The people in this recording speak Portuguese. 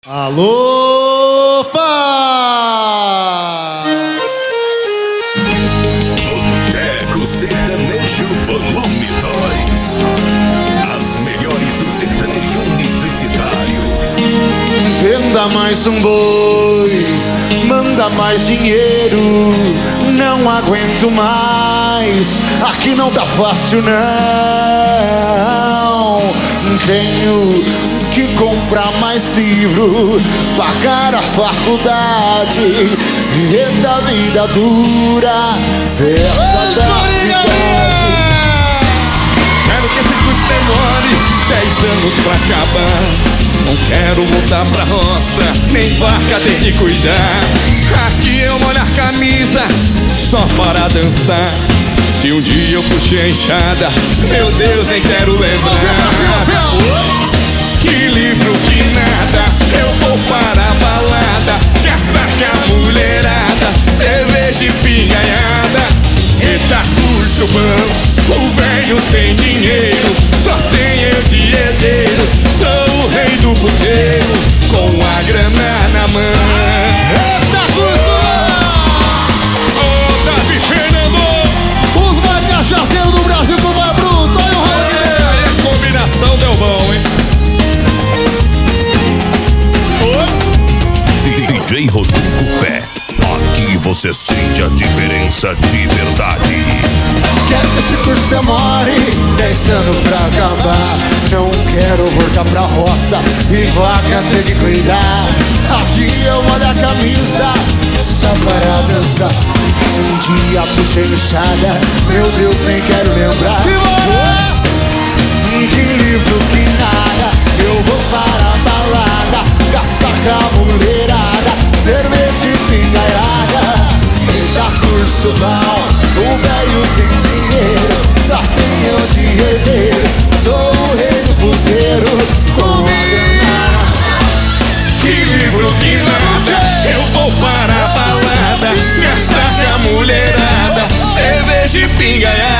Alô, pá! Boteco Sertanejo Volume 2. As melhores do sertanejo universitário. Venda mais um boi, manda mais dinheiro. Não aguento mais, aqui não tá fácil não. Tenho que comprar mais livro, pagar a faculdade e da vida dura essa da cidade. Quero que esse curso demore 10 anos pra acabar. Não quero voltar pra roça, nem vaca ter que cuidar. Aqui eu molho a camisa só para dançar. Se um dia eu puxei a enxada, meu Deus, nem quero lembrar. Que livro que nada, eu vou para a balada, gastar com a mulherada, cerveja e pinganhada. Eita, curso bom, o velho tem dinheiro, só tem eu de herdeiro. Sou o rei do puteiro, com a grana na mão. Eita, curso! Ô, Davi Fernando, Os mais cachaceiros do Brasil com mais bruto, olha o rolê! aí a combinação deu bom, hein? DJ Rodrigo Pé. Aqui você sente a diferença de verdade. Quero que esse curso demore 10 anos pra acabar. Não quero voltar pra roça e vaca ter que cuidar. Aqui eu molho a camisa só para dançar. Se um dia puxei enxada, meu Deus, nem quero lembrar. Que livro que nada, eu vou para a balada, gastar com a mulherada, cerveja e pingaiada. Eita, curso bom, o velho tem dinheiro, só tem eu de herdeiro. Sou o rei do puteiro, sou a grana. Que livro que nada, eu vou para a balada, gastar com a mulherada, cerveja e pingaiada.